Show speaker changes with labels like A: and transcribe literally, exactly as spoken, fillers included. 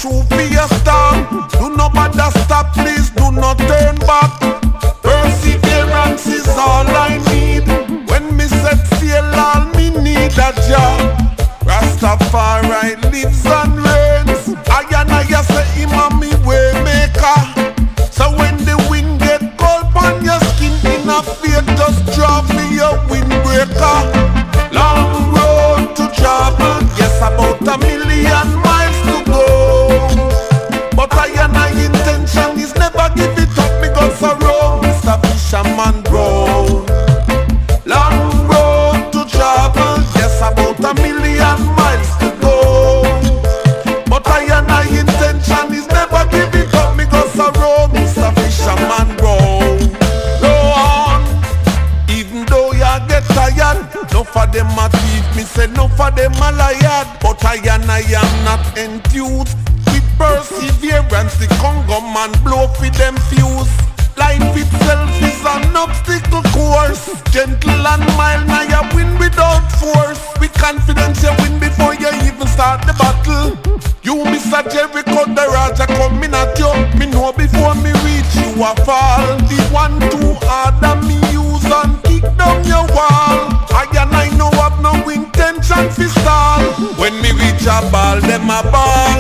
A: through for your storm. Do not bother stop, please do not turn back. Perseverance is all I need. When me set sail, all me need a job. Rastafari lives and reigns. I and I say him a me way maker. So when the wind get cold on your skin, in a fear just drop me your windbreaker. Long road to travel, yes, about a million miles to go. But I and I intention is never give it up because I roam, Mister Fisherman Bro. Long road to travel, yes, about a million miles to go. But I and I intention is never give it up because I roam, Mister Fisherman Bro. Go on, even though you get tired. No for them a thief, me say no for them a liar. But I and I am not enthused with perseverance. The Congo man blow for them fuse. Life itself is an obstacle course. Gentle and mild, now you win without force. With confidence you win before you even start the battle. You Mister Jericho, the Raja coming at you. Me know before me reach you a fall. The one too hard that me use and kick down your wall. I and I know have no intention to stall. When me reach a ball, them a ball.